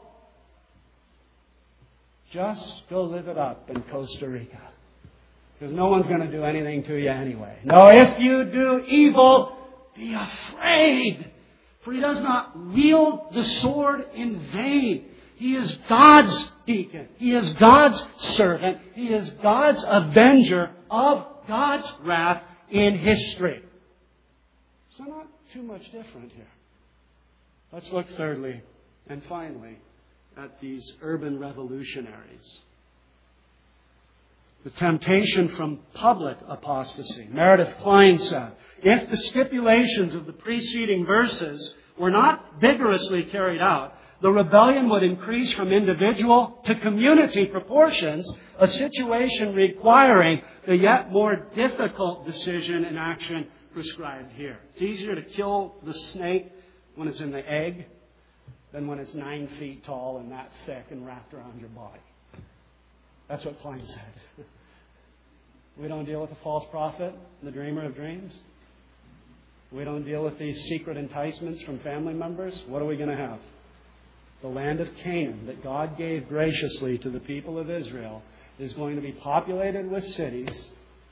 just go live it up in Costa Rica. Because no one's going to do anything to you anyway. No, if you do evil, be afraid. For he does not wield the sword in vain. He is God's deacon. He is God's servant. He is God's avenger of God's wrath in history. So not too much different here. Let's look thirdly and finally at these urban revolutionaries. The temptation from public apostasy. Meredith Kline said, if the stipulations of the preceding verses were not vigorously carried out, the rebellion would increase from individual to community proportions, a situation requiring the yet more difficult decision and action prescribed here. It's easier to kill the snake when it's in the egg than when it's 9 feet tall and that thick and wrapped around your body. That's what Klein said. We don't deal with the false prophet, the dreamer of dreams. We don't deal with these secret enticements from family members. What are we going to have? The land of Canaan that God gave graciously to the people of Israel is going to be populated with cities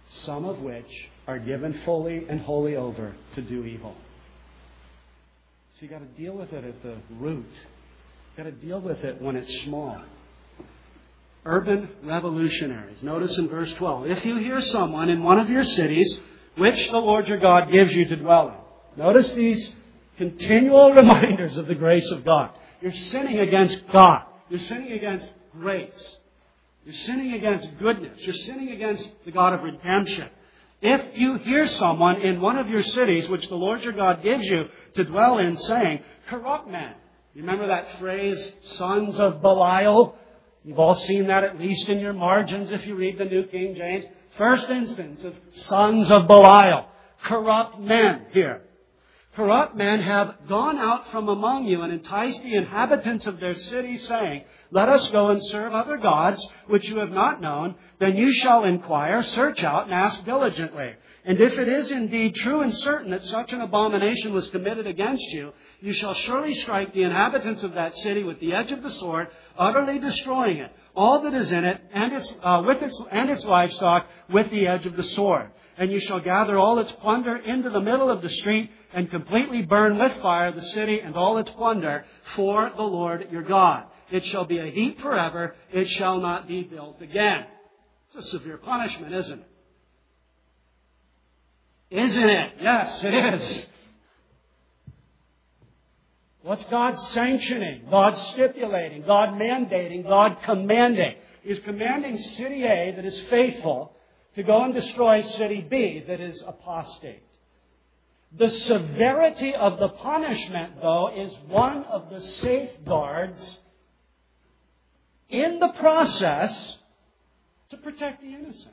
some of which are given fully and wholly over to do evil. So you've got to deal with it at the root. You've got to deal with it when it's small. Urban revolutionaries. Notice in verse 12. If you hear someone in one of your cities, which the Lord your God gives you to dwell in. Notice these continual reminders of the grace of God. You're sinning against God. You're sinning against grace. You're sinning against goodness. You're sinning against the God of redemption. If you hear someone in one of your cities, which the Lord your God gives you to dwell in, saying, corrupt men. You remember that phrase, sons of Belial? You've all seen that at least in your margins if you read the New King James. First instance of sons of Belial. Corrupt men here. Corrupt men have gone out from among you and enticed the inhabitants of their cities, saying, let us go and serve other gods, which you have not known. Then you shall inquire, search out, and ask diligently. And if it is indeed true and certain that such an abomination was committed against you, you shall surely strike the inhabitants of that city with the edge of the sword, utterly destroying it, all that is in it, and its livestock, with the edge of the sword. And you shall gather all its plunder into the middle of the street, and completely burn with fire the city and all its plunder for the Lord your God. It shall be a heap forever. It shall not be built again. It's a severe punishment, isn't it? Isn't it? Yes, it is. What's God sanctioning? God stipulating? God mandating? God commanding? He's commanding city A that is faithful to go and destroy city B that is apostate. The severity of the punishment, though, is one of the safeguards in the process to protect the innocent.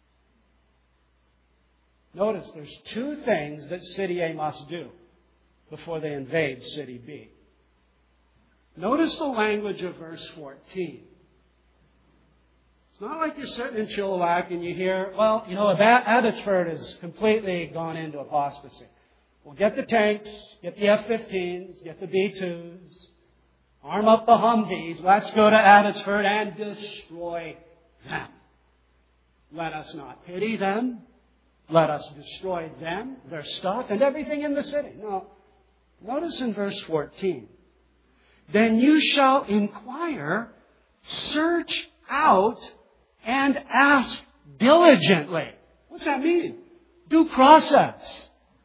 Notice there's two things that city A must do before they invade city B. Notice the language of verse 14. It's not like you're sitting in Chilliwack and you hear, well, Abbotsford has completely gone into apostasy. Well, get the tanks, get the F-15s, get the B-2s, arm up the Humvees, let's go to Abbotsford and destroy them. Let us not pity them. Let us destroy them, their stuff, and everything in the city. No. Notice in verse 14. Then you shall inquire, search out, and ask diligently. What's that mean? Due process.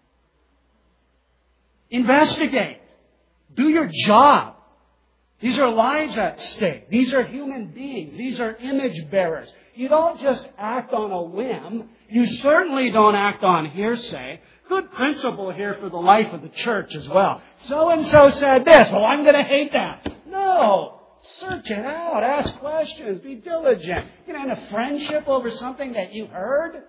Investigate. Do your job. These are lives at stake. These are human beings. These are image bearers. You don't just act on a whim. You certainly don't act on hearsay. Good principle here for the life of the church as well. So-and-so said this. Well, I'm going to hate that. No. Search it out. Ask questions. Be diligent. You're going to end a friendship over something that you heard?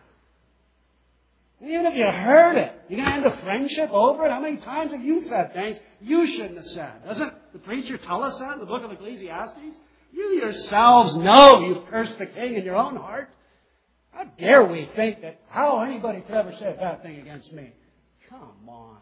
Even if you heard it, you're going to end a friendship over it? How many times have you said things you shouldn't have said? Doesn't the preacher tell us that in the book of Ecclesiastes? You yourselves know you've cursed the king in your own heart. How dare we think that how anybody could ever say a bad thing against me? Come on.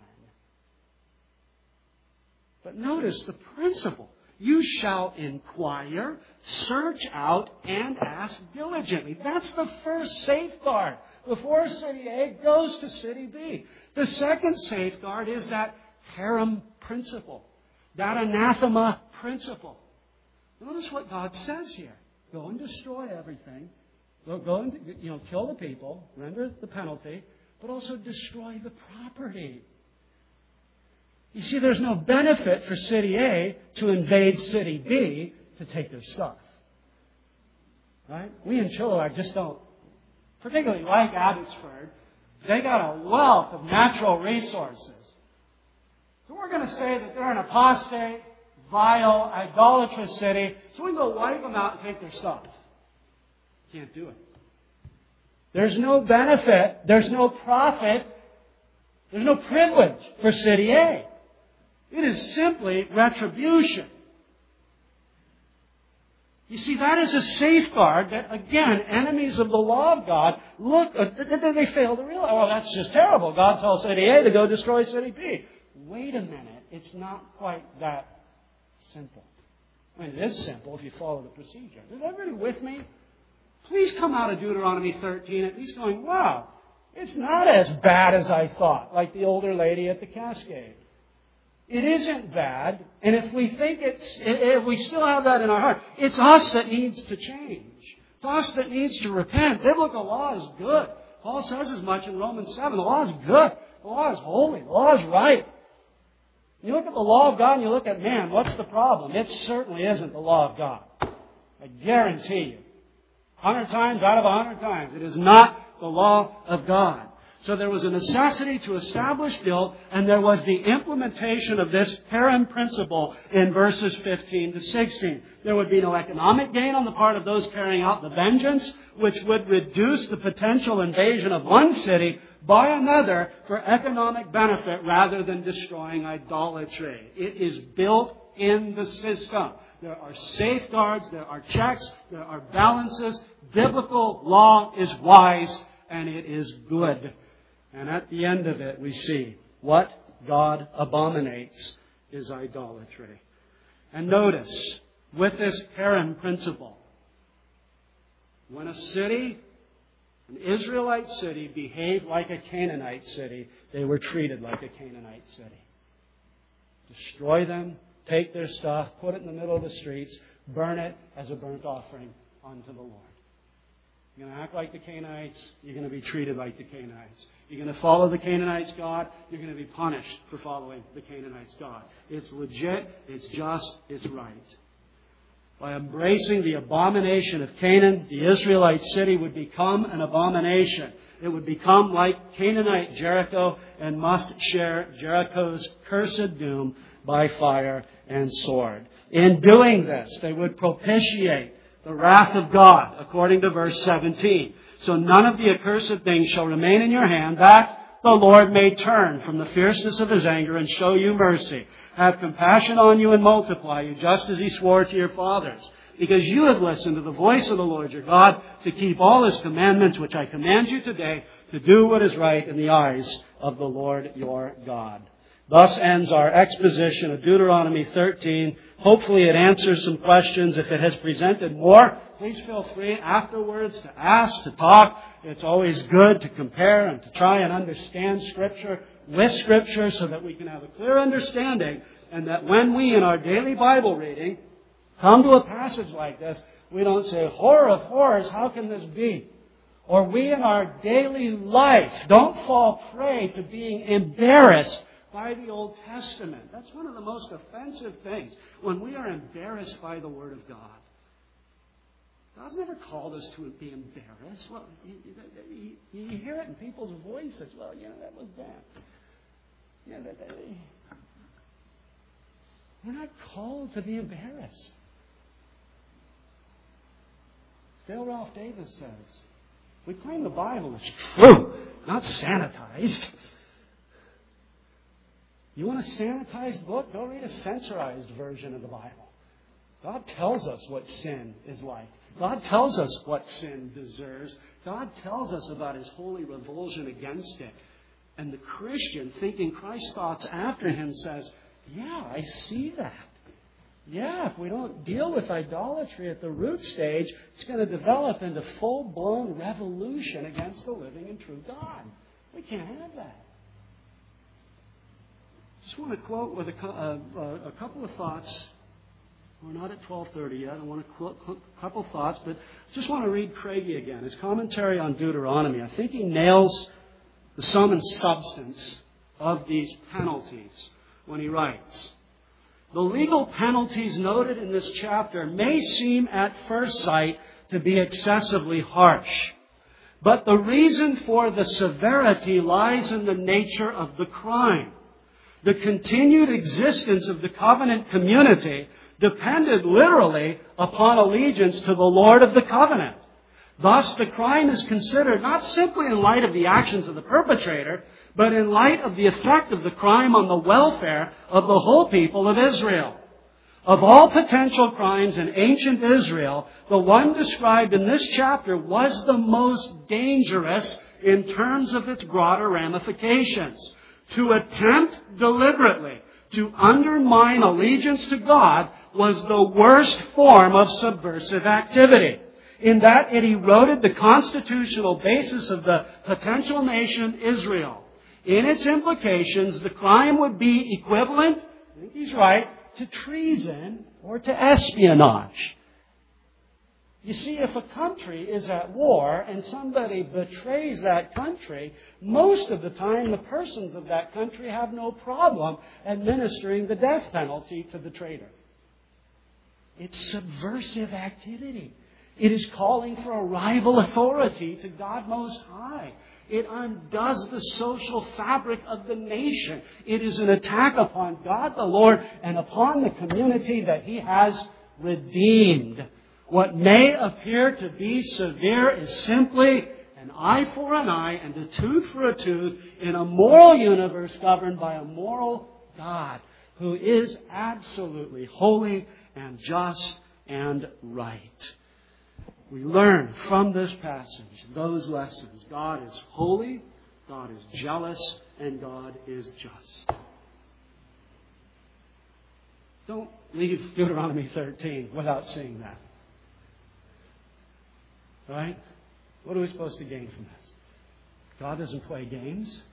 But notice the principle. You shall inquire, search out, and ask diligently. That's the first safeguard before city A goes to city B. The second safeguard is that harem principle, that anathema principle. Notice what God says here. Go and destroy everything. Go and kill the people, render the penalty, but also destroy the property. You see, there's no benefit for city A to invade city B to take their stuff. Right? We in Chilliwack just don't particularly like Abbotsford. They got a wealth of natural resources. So we're going to say that they're an apostate, vile, idolatrous city, so we can go wipe them out and take their stuff. Can't do it. There's no benefit, there's no profit, there's no privilege for city A. It is simply retribution. You see, that is a safeguard that, again, enemies of the law of God, they fail to realize, oh, that's just terrible. God tells city A to go destroy city B. Wait a minute. It's not quite that simple. I mean, it is simple if you follow the procedure. Is everybody with me? please come out of Deuteronomy 13 at least going, wow, it's not as bad as I thought, like the older lady at the Cascade. It isn't bad, and if we think if we still have that in our heart, it's us that needs to change. It's us that needs to repent. Biblical law is good. Paul says as much in Romans 7. The law is good. The law is holy. The law is right. You look at the law of God and you look at man, what's the problem? It certainly isn't the law of God. I guarantee you. 100 times out of 100 times, it is not the law of God. So there was a necessity to establish guilt, and there was the implementation of this Herem principle in verses 15 to 16. There would be no economic gain on the part of those carrying out the vengeance, which would reduce the potential invasion of one city by another for economic benefit rather than destroying idolatry. It is built in the system. There are safeguards, there are checks, there are balances. Biblical law is wise and it is good. And at the end of it, we see what God abominates is idolatry. And notice, with this Herem principle, when a city, an Israelite city, behaved like a Canaanite city, they were treated like a Canaanite city. Destroy them, take their stuff, put it in the middle of the streets, burn it as a burnt offering unto the Lord. You're going to act like the Canaanites, you're going to be treated like the Canaanites. You're going to follow the Canaanites' God, you're going to be punished for following the Canaanites' God. It's legit, it's just, it's right. By embracing the abomination of Canaan, the Israelite city would become an abomination. It would become like Canaanite Jericho and must share Jericho's cursed doom by fire and sword. In doing this, they would propitiate the wrath of God, according to verse 17. So none of the accursed things shall remain in your hand, that the Lord may turn from the fierceness of His anger and show you mercy. Have compassion on you and multiply you, just as He swore to your fathers. Because you have listened to the voice of the Lord your God, to keep all His commandments, which I command you today, to do what is right in the eyes of the Lord your God. Thus ends our exposition of Deuteronomy 13. Hopefully it answers some questions. If it has presented more, please feel free afterwards to ask, to talk. It's always good to compare and to try and understand Scripture with Scripture so that we can have a clear understanding, and that when we in our daily Bible reading come to a passage like this, we don't say, horror of horrors, how can this be? Or we in our daily life don't fall prey to being embarrassed by the Old Testament. That's one of the most offensive things, when we are embarrassed by the Word of God. God's never called us to be embarrassed. Well, you hear it in people's voices. Well, that was bad. We're not called to be embarrassed. Dale Ralph Davis says, we claim the Bible is true, not sanitized. You want a sanitized book? Go read a censorized version of the Bible. God tells us what sin is like. God tells us what sin deserves. God tells us about His holy revulsion against it. And the Christian, thinking Christ's thoughts after him, says, yeah, I see that. Yeah, if we don't deal with idolatry at the root stage, it's going to develop into full-blown revolution against the living and true God. We can't have that. I just want to quote with a couple of thoughts. We're not at 12:30 yet. I want to quote a couple of thoughts, but I just want to read Craigie again. His commentary on Deuteronomy. I think he nails the sum and substance of these penalties when he writes, the legal penalties noted in this chapter may seem at first sight to be excessively harsh, but the reason for the severity lies in the nature of the crime. The continued existence of the covenant community depended literally upon allegiance to the Lord of the covenant. Thus, the crime is considered not simply in light of the actions of the perpetrator, but in light of the effect of the crime on the welfare of the whole people of Israel. Of all potential crimes in ancient Israel, the one described in this chapter was the most dangerous in terms of its broader ramifications. To attempt deliberately to undermine allegiance to God was the worst form of subversive activity. in that it eroded the constitutional basis of the potential nation Israel. In its implications, the crime would be equivalent, I think he's right, to treason or to espionage. You see, if a country is at war and somebody betrays that country, most of the time the persons of that country have no problem administering the death penalty to the traitor. It's subversive activity. It is calling for a rival authority to God Most High. It undoes the social fabric of the nation. It is an attack upon God the Lord and upon the community that He has redeemed. What may appear to be severe is simply an eye for an eye and a tooth for a tooth in a moral universe governed by a moral God who is absolutely holy and just and right. We learn from this passage those lessons. God is holy, God is jealous, and God is just. Don't leave Deuteronomy 13 without seeing that. Right? What are we supposed to gain from this? God doesn't play games.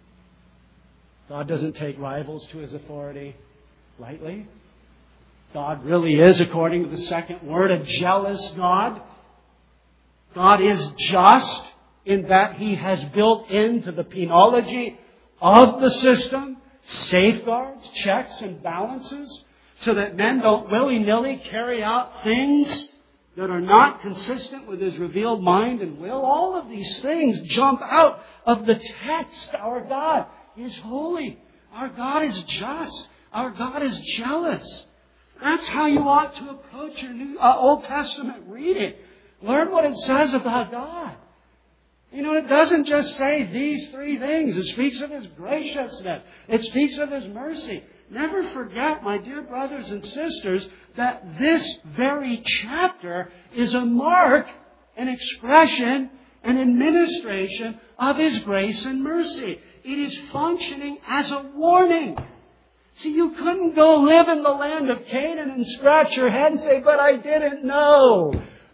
God doesn't take rivals to His authority lightly. God really is, according to the second word, a jealous God. God is just in that He has built into the penology of the system safeguards, checks, and balances so that men don't willy-nilly carry out things that are not consistent with His revealed mind and will. All of these things jump out of the text. Our God is holy. Our God is just. Our God is jealous. That's how you ought to approach your Old Testament reading. Learn what it says about God. You know, it doesn't just say these three things. It speaks of His graciousness. It speaks of His mercy. Never forget, my dear brothers and sisters, that this very chapter is a mark, an expression, an administration of His grace and mercy. It is functioning as a warning. See, you couldn't go live in the land of Canaan and scratch your head and say, but I didn't know.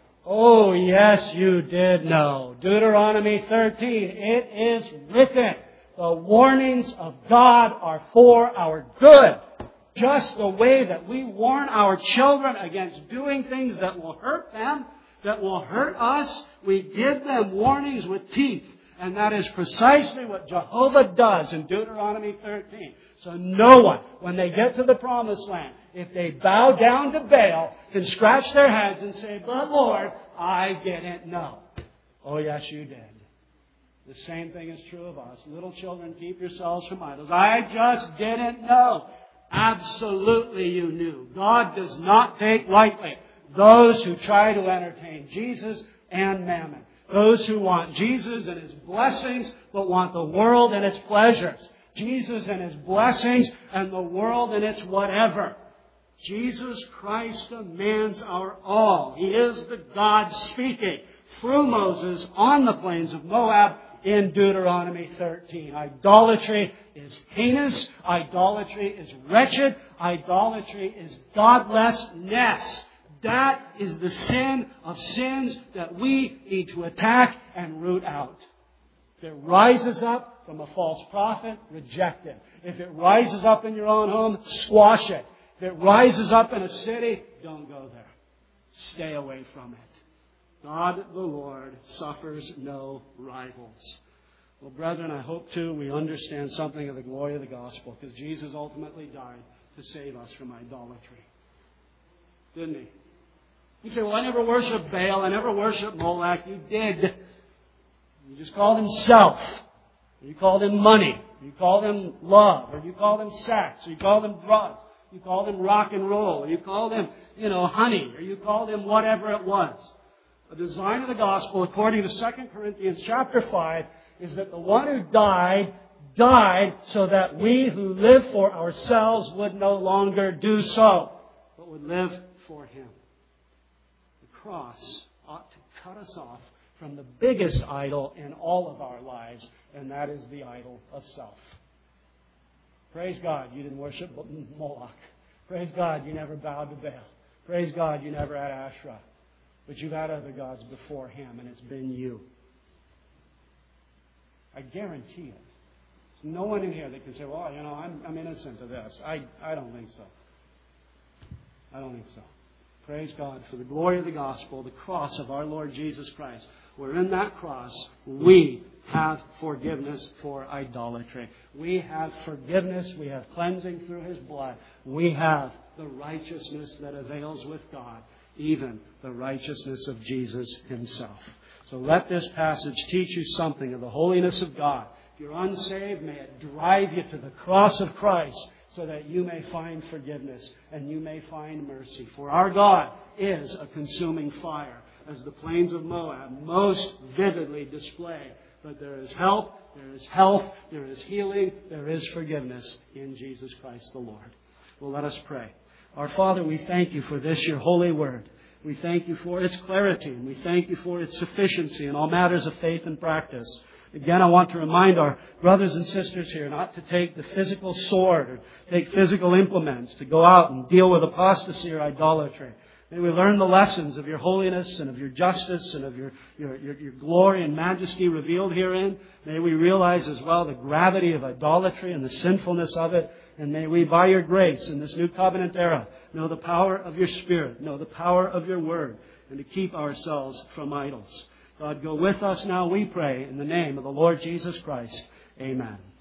Oh, yes, you did know. Deuteronomy 13, it is written. The warnings of God are for our good. Just the way that we warn our children against doing things that will hurt them, that will hurt us, we give them warnings with teeth. And that is precisely what Jehovah does in Deuteronomy 13. So no one, when they get to the Promised Land, if they bow down to Baal, can scratch their heads and say, but Lord, I didn't know. Oh, yes, you did. The same thing is true of us. Little children, keep yourselves from idols. I just didn't know. Absolutely you knew. God does not take lightly those who try to entertain Jesus and mammon. Those who want Jesus and His blessings, but want the world and its pleasures. Jesus and His blessings and the world and its whatever. Jesus Christ demands our all. He is the God speaking through Moses on the plains of Moab in Deuteronomy 13. Idolatry is heinous. Idolatry is wretched. Idolatry is godlessness. That is the sin of sins that we need to attack and root out. If it rises up from a false prophet, reject it. If it rises up in your own home, squash it. If it rises up in a city, don't go there. Stay away from it. God the Lord suffers no rivals. Well, brethren, I hope too we understand something of the glory of the gospel, because Jesus ultimately died to save us from idolatry. Didn't He? You say, well, I never worshiped Baal, I never worshiped Molech. You did. You just called Him self. You called Him money. You called Him love. Or you called Him sex. Or you called Him drugs. You called Him rock and roll. Or you called Him, honey. Or you called Him whatever it was. The design of the gospel, according to 2 Corinthians chapter 5, is that the one who died so that we who live for ourselves would no longer do so, but would live for Him. The cross ought to cut us off from the biggest idol in all of our lives, and that is the idol of self. Praise God, you didn't worship Moloch. Praise God, you never bowed to Baal. Praise God, you never had Asherah. But you've had other gods before Him, and it's been you. I guarantee it. There's no one in here that can say, well, I'm innocent of this. I don't think so. I don't think so. Praise God for the glory of the gospel, the cross of our Lord Jesus Christ. Where in that cross, we have forgiveness for idolatry. We have forgiveness. We have cleansing through His blood. We have the righteousness that avails with God, even the righteousness of Jesus Himself. So let this passage teach you something of the holiness of God. If you're unsaved, may it drive you to the cross of Christ so that you may find forgiveness and you may find mercy. For our God is a consuming fire, as the plains of Moab most vividly display. But there is help, there is health, there is healing, there is forgiveness in Jesus Christ the Lord. Well, let us pray. Our Father, we thank You for this, Your holy word. We thank You for its clarity, and we thank You for its sufficiency in all matters of faith and practice. Again, I want to remind our brothers and sisters here not to take the physical sword or take physical implements to go out and deal with apostasy or idolatry. May we learn the lessons of Your holiness and of Your justice and of your glory and majesty revealed herein. May we realize as well the gravity of idolatry and the sinfulness of it. And may we, by Your grace in this new covenant era, know the power of Your Spirit, know the power of Your word, and to keep ourselves from idols. God, go with us now, we pray, in the name of the Lord Jesus Christ. Amen.